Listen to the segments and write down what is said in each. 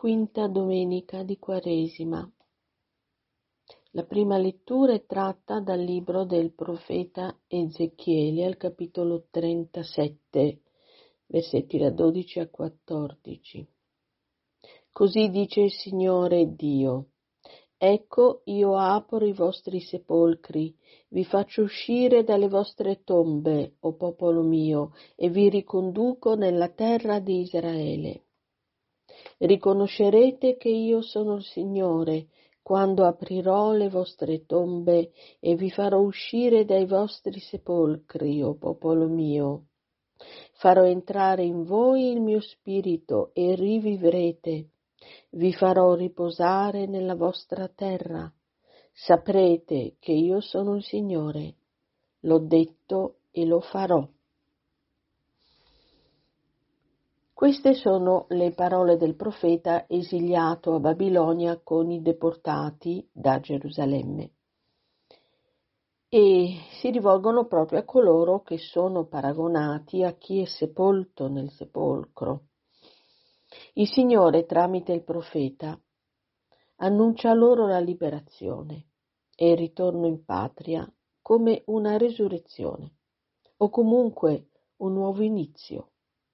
quinta domenica di Quaresima. La prima lettura è tratta dal libro del profeta Ezechiele, al capitolo 37, versetti da 12 a 14. Così dice il Signore Dio: Ecco, io apro i vostri sepolcri, vi faccio uscire dalle vostre tombe, o popolo mio, e vi riconduco nella terra di Israele. Riconoscerete che io sono il Signore, quando aprirò le vostre tombe e vi farò uscire dai vostri sepolcri, o popolo mio. Farò entrare in voi il mio spirito e rivivrete. Vi farò riposare nella vostra terra. Saprete che io sono il Signore. L'ho detto e lo farò. Queste sono le parole del profeta esiliato a Babilonia con i deportati da Gerusalemme e si rivolgono proprio a coloro che sono paragonati a chi è sepolto nel sepolcro. Il Signore, tramite il profeta, annuncia loro la liberazione e il ritorno in patria come una resurrezione o comunque un nuovo inizio.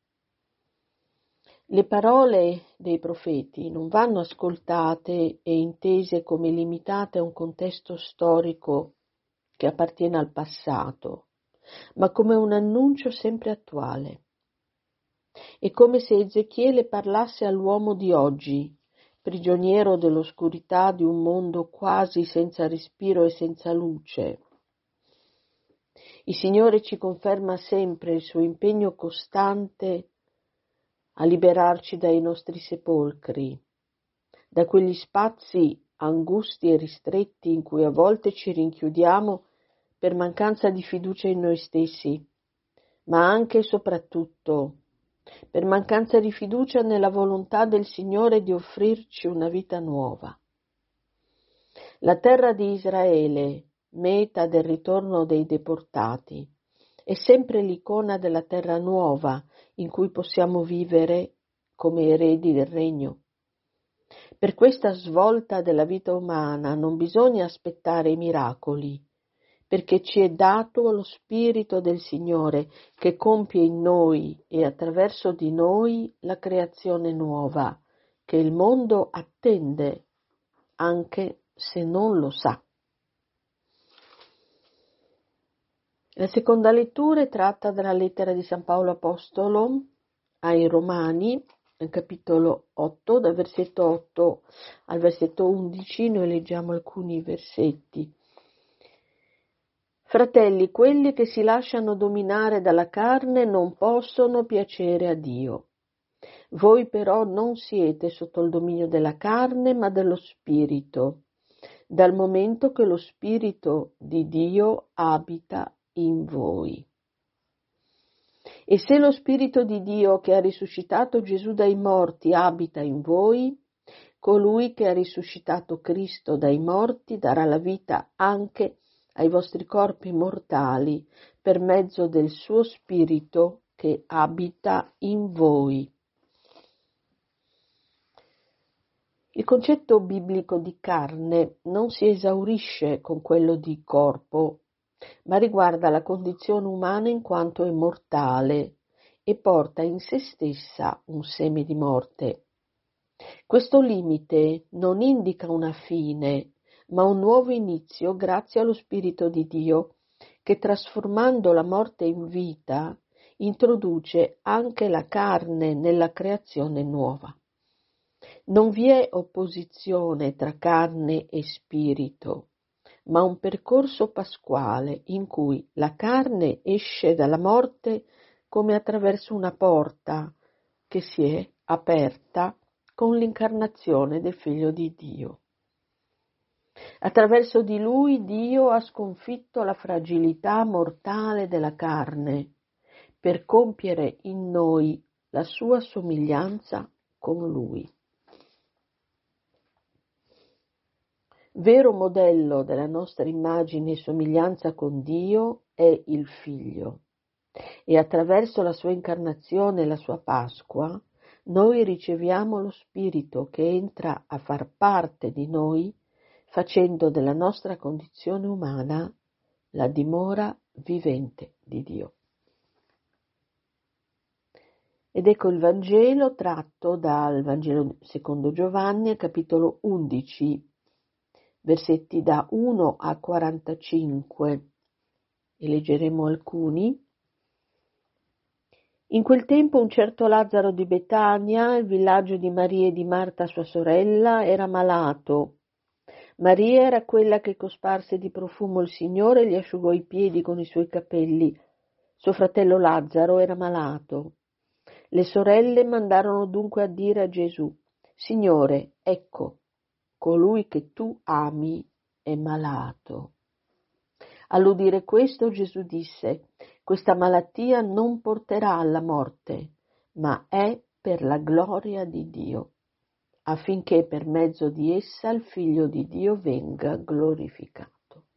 Le parole dei profeti non vanno ascoltate e intese come limitate a un contesto storico che appartiene al passato, ma come un annuncio sempre attuale. È come se Ezechiele parlasse all'uomo di oggi, prigioniero dell'oscurità di un mondo quasi senza respiro e senza luce. Il Signore ci conferma sempre il suo impegno costante a liberarci dai nostri sepolcri, da quegli spazi angusti e ristretti in cui a volte ci rinchiudiamo per mancanza di fiducia in noi stessi, ma anche e soprattutto per mancanza di fiducia nella volontà del Signore di offrirci una vita nuova. La terra di Israele, meta del ritorno dei deportati, è sempre l'icona della terra nuova in cui possiamo vivere come eredi del regno. Per questa svolta della vita umana non bisogna aspettare i miracoli, perché ci è dato lo Spirito del Signore che compie in noi e attraverso di noi la creazione nuova, che il mondo attende, anche se non lo sa. La seconda lettura è tratta dalla lettera di San Paolo Apostolo ai Romani, nel capitolo 8, dal versetto 8 al versetto 11, noi leggiamo alcuni versetti. Fratelli, quelli che si lasciano dominare dalla carne non possono piacere a Dio. Voi però non siete sotto il dominio della carne, ma dello Spirito, dal momento che lo Spirito di Dio abita in voi. E se lo Spirito di Dio che ha risuscitato Gesù dai morti abita in voi, colui che ha risuscitato Cristo dai morti darà la vita anche ai vostri corpi mortali per mezzo del suo Spirito che abita in voi. Il concetto biblico di carne non si esaurisce con quello di corpo, ma riguarda la condizione umana in quanto è mortale e porta in se stessa un seme di morte. Questo limite non indica una fine, ma un nuovo inizio grazie allo Spirito di Dio che, trasformando la morte in vita, introduce anche la carne nella creazione nuova. Non vi è opposizione tra carne e spirito, ma un percorso pasquale in cui la carne esce dalla morte come attraverso una porta che si è aperta con l'incarnazione del Figlio di Dio. Attraverso di lui Dio ha sconfitto la fragilità mortale della carne per compiere in noi la sua somiglianza con lui. Vero modello della nostra immagine e somiglianza con Dio è il Figlio, e attraverso la sua incarnazione e la sua Pasqua noi riceviamo lo Spirito che entra a far parte di noi, facendo della nostra condizione umana la dimora vivente di Dio. Ed ecco il Vangelo tratto dal Vangelo secondo Giovanni, capitolo 11, versetti da 1 a 45, e leggeremo alcuni. In quel tempo un certo Lazzaro di Betania, il villaggio di Maria e di Marta sua sorella, era malato. Maria era quella che cosparse di profumo il Signore e gli asciugò i piedi con i suoi capelli. Suo fratello Lazzaro era malato. Le sorelle mandarono dunque a dire a Gesù: Signore, ecco, colui che tu ami è malato. All'udire questo Gesù disse: questa malattia non porterà alla morte, ma è per la gloria di Dio, affinché per mezzo di essa il Figlio di Dio venga glorificato.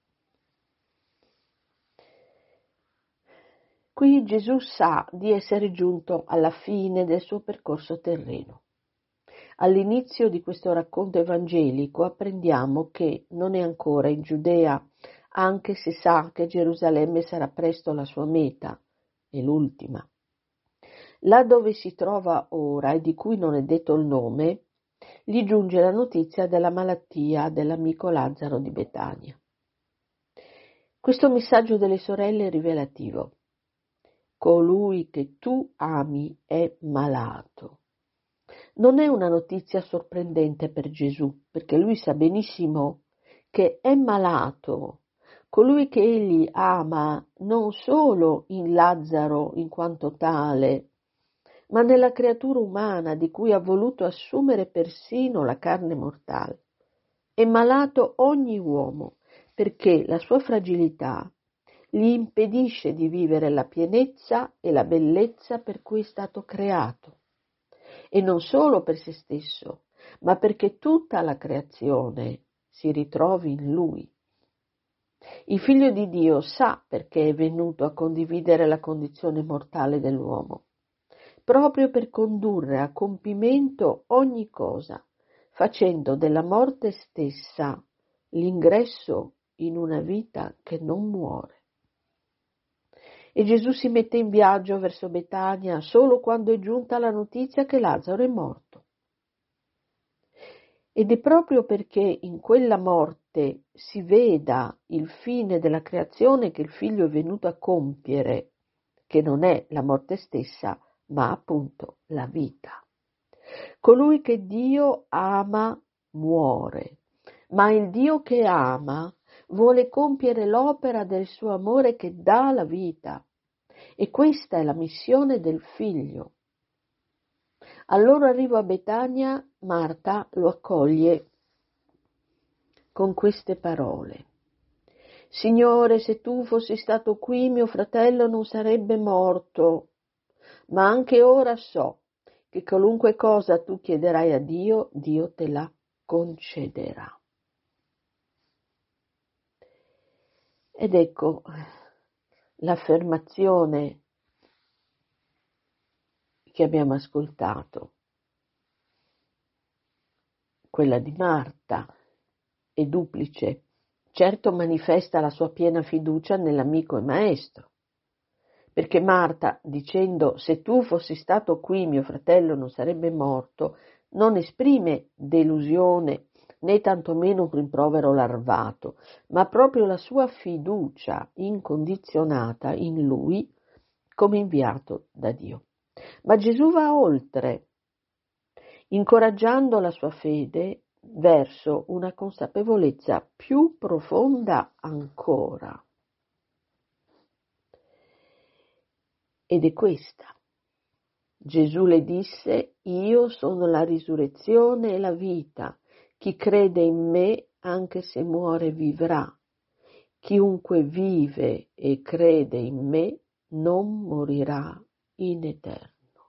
Qui Gesù sa di essere giunto alla fine del suo percorso terreno. All'inizio di questo racconto evangelico apprendiamo che non è ancora in Giudea, anche se sa che Gerusalemme sarà presto la sua meta, e l'ultima. Là dove si trova ora e di cui non è detto il nome, gli giunge la notizia della malattia dell'amico Lazzaro di Betania. Questo messaggio delle sorelle è rivelativo. Colui che tu ami è malato. Non è una notizia sorprendente per Gesù, perché lui sa benissimo che è malato colui che egli ama non solo in Lazzaro in quanto tale, ma nella creatura umana di cui ha voluto assumere persino la carne mortale. È malato ogni uomo, perché la sua fragilità gli impedisce di vivere la pienezza e la bellezza per cui è stato creato. E non solo per se stesso, ma perché tutta la creazione si ritrovi in lui. Il Figlio di Dio sa perché è venuto a condividere la condizione mortale dell'uomo, proprio per condurre a compimento ogni cosa, facendo della morte stessa l'ingresso in una vita che non muore. E Gesù si mette in viaggio verso Betania solo quando è giunta la notizia che Lazzaro è morto. Ed è proprio perché in quella morte si veda il fine della creazione che il Figlio è venuto a compiere, che non è la morte stessa, ma appunto la vita. Colui che Dio ama muore, ma il Dio che ama vuole compiere l'opera del suo amore che dà la vita. E questa è la missione del Figlio. Al loro arrivo a Betania, Marta lo accoglie con queste parole: Signore, se tu fossi stato qui, mio fratello non sarebbe morto, ma anche ora so che qualunque cosa tu chiederai a Dio, Dio te la concederà. Ed ecco l'affermazione che abbiamo ascoltato, quella di Marta, è duplice. Certo manifesta la sua piena fiducia nell'amico e maestro, perché Marta, dicendo se tu fossi stato qui mio fratello non sarebbe morto, non esprime delusione né tantomeno un rimprovero larvato, ma proprio la sua fiducia incondizionata in lui come inviato da Dio. Ma Gesù va oltre, incoraggiando la sua fede verso una consapevolezza più profonda ancora. Ed è questa. Gesù le disse: io sono la risurrezione e la vita. Chi crede in me, anche se muore, vivrà. Chiunque vive e crede in me non morirà in eterno.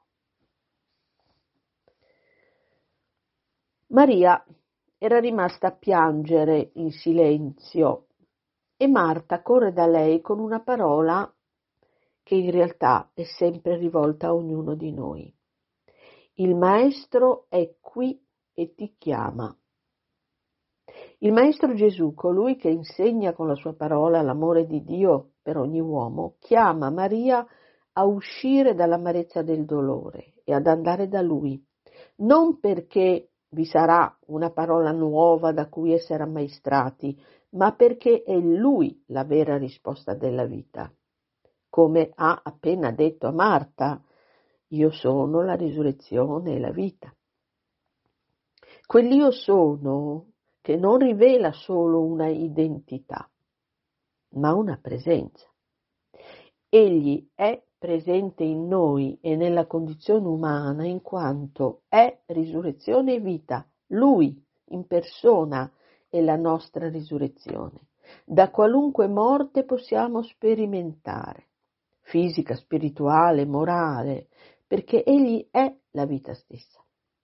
Maria era rimasta a piangere in silenzio e Marta corre da lei con una parola che in realtà è sempre rivolta a ognuno di noi. Il Maestro è qui e ti chiama. Il Maestro Gesù, colui che insegna con la sua parola l'amore di Dio per ogni uomo, chiama Maria a uscire dall'amarezza del dolore e ad andare da Lui, non perché vi sarà una parola nuova da cui essere ammaestrati, ma perché è Lui la vera risposta della vita. Come ha appena detto a Marta, io sono la risurrezione e la vita. Quell'io sono che non rivela solo una identità, ma una presenza. Egli è presente in noi e nella condizione umana in quanto è risurrezione e vita. Lui in persona è la nostra risurrezione. Da qualunque morte possiamo sperimentare, fisica, spirituale, morale, perché egli è la vita stessa.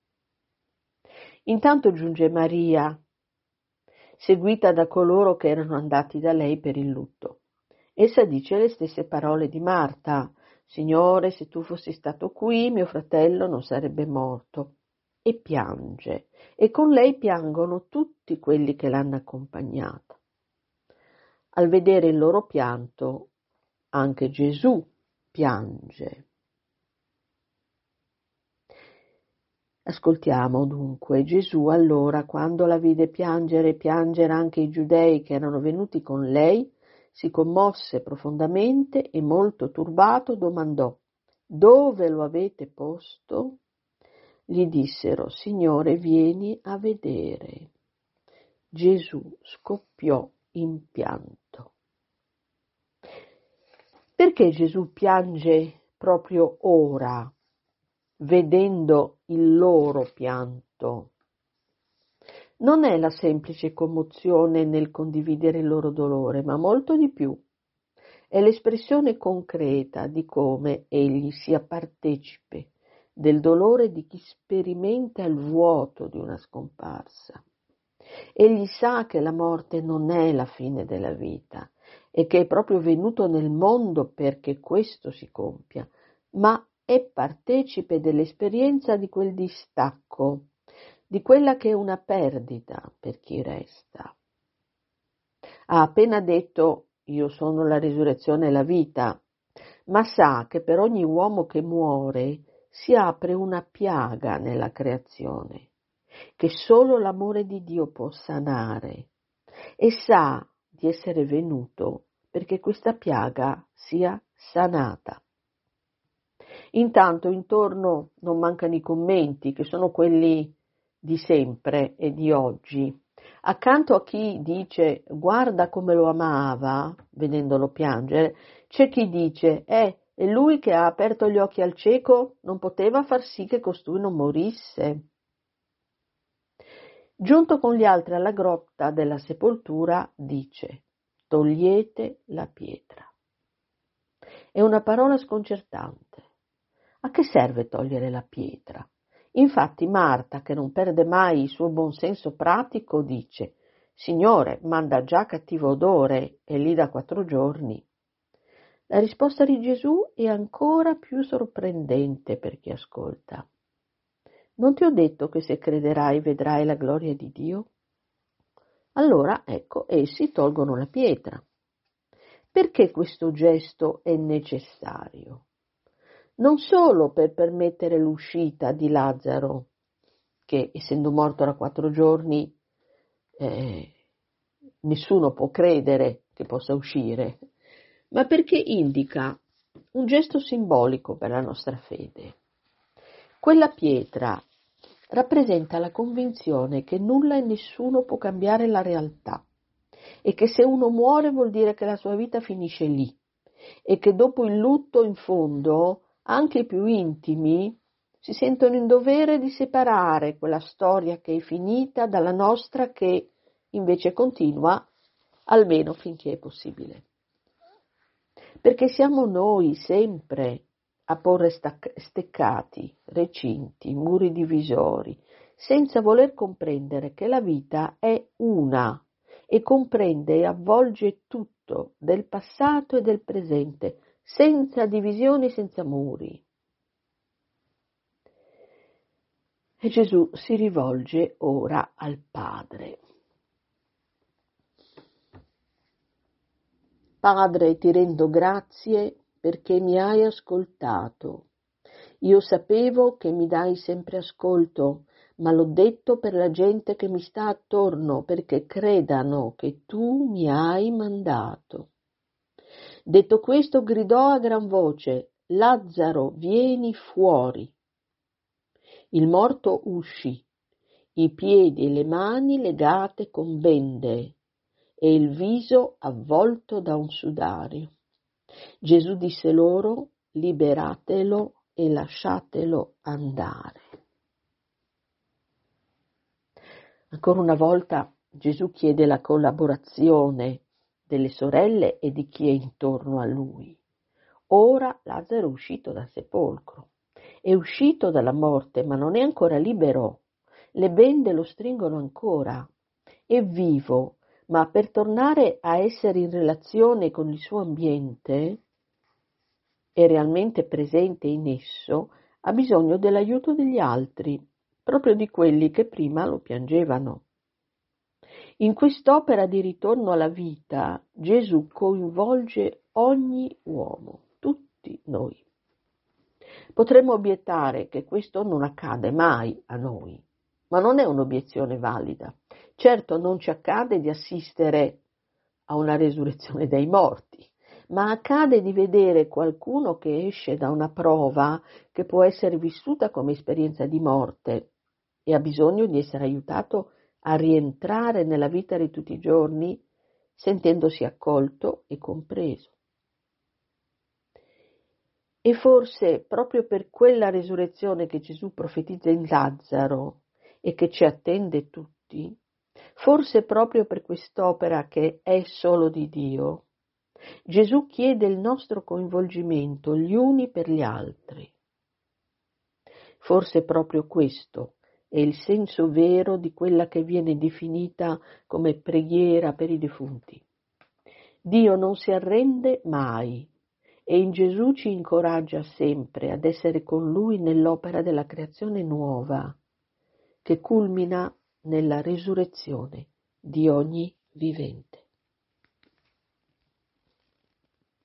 Intanto giunge Maria, seguita da coloro che erano andati da lei per il lutto. Essa dice le stesse parole di Marta: Signore, se tu fossi stato qui, mio fratello non sarebbe morto. E piange, e con lei piangono tutti quelli che l'hanno accompagnata. Al vedere il loro pianto, anche Gesù piange. Ascoltiamo dunque. Gesù allora, quando la vide piangere e piangere anche i giudei che erano venuti con lei, si commosse profondamente e molto turbato domandò: Dove lo avete posto? Gli dissero: Signore, vieni a vedere. Gesù scoppiò in pianto. Perché Gesù piange proprio ora, vedendo il loro pianto? Non è la semplice commozione nel condividere il loro dolore, ma molto di più. È l'espressione concreta di come egli sia partecipe del dolore di chi sperimenta il vuoto di una scomparsa. Egli sa che la morte non è la fine della vita e che è proprio venuto nel mondo perché questo si compia, ma è partecipe dell'esperienza di quel distacco, di quella che è una perdita per chi resta. Ha appena detto: io sono la risurrezione e la vita, ma sa che per ogni uomo che muore si apre una piaga nella creazione, che solo l'amore di Dio può sanare, e sa di essere venuto perché questa piaga sia sanata. Intanto intorno non mancano i commenti, che sono quelli di sempre e di oggi. Accanto a chi dice guarda come lo amava, vedendolo piangere, c'è chi dice è lui che ha aperto gli occhi al cieco, non poteva far sì che costui non morisse. Giunto con gli altri alla grotta della sepoltura, dice: togliete la pietra. È una parola sconcertante. A che serve togliere la pietra? Infatti Marta, che non perde mai il suo buon senso pratico, dice: Signore, manda già cattivo odore, è lì da 4 giorni. La risposta di Gesù è ancora più sorprendente per chi ascolta. Non ti ho detto che se crederai vedrai la gloria di Dio? Allora, ecco, essi tolgono la pietra. Perché questo gesto è necessario? Non solo per permettere l'uscita di Lazzaro, che essendo morto da 4 giorni nessuno può credere che possa uscire, ma perché indica un gesto simbolico per la nostra fede. Quella pietra rappresenta la convinzione che nulla e nessuno può cambiare la realtà e che se uno muore vuol dire che la sua vita finisce lì e che dopo il lutto, in fondo, anche i più intimi si sentono in dovere di separare quella storia che è finita dalla nostra che invece continua, almeno finché è possibile. Perché siamo noi sempre a porre steccati, recinti, muri divisori, senza voler comprendere che la vita è una e comprende e avvolge tutto, del passato e del presente, senza divisioni, senza muri. E Gesù si rivolge ora al Padre. Padre, ti rendo grazie perché mi hai ascoltato. Io sapevo che mi dai sempre ascolto, ma l'ho detto per la gente che mi sta attorno, perché credano che tu mi hai mandato. Detto questo, gridò a gran voce: Lazzaro, vieni fuori. Il morto uscì, i piedi e le mani legate con bende e il viso avvolto da un sudario. Gesù disse loro: liberatelo e lasciatelo andare. Ancora una volta Gesù chiede la collaborazione delle sorelle e di chi è intorno a lui. Ora Lazzaro è uscito dal sepolcro, è uscito dalla morte, ma non è ancora libero. Le bende lo stringono ancora. È vivo, ma per tornare a essere in relazione con il suo ambiente e realmente presente in esso, ha bisogno dell'aiuto degli altri, proprio di quelli che prima lo piangevano. In quest'opera di ritorno alla vita, Gesù coinvolge ogni uomo, tutti noi. Potremmo obiettare che questo non accade mai a noi, ma non è un'obiezione valida. Certo, non ci accade di assistere a una resurrezione dai morti, ma accade di vedere qualcuno che esce da una prova che può essere vissuta come esperienza di morte e ha bisogno di essere aiutato a rientrare nella vita di tutti i giorni sentendosi accolto e compreso. E forse proprio per quella resurrezione che Gesù profetizza in Lazzaro e che ci attende tutti, forse proprio per quest'opera che è solo di Dio, Gesù chiede il nostro coinvolgimento gli uni per gli altri. Forse proprio questo è il senso vero di quella che viene definita come preghiera per i defunti. Dio non si arrende mai e in Gesù ci incoraggia sempre ad essere con Lui nell'opera della creazione nuova, che culmina nella risurrezione di ogni vivente.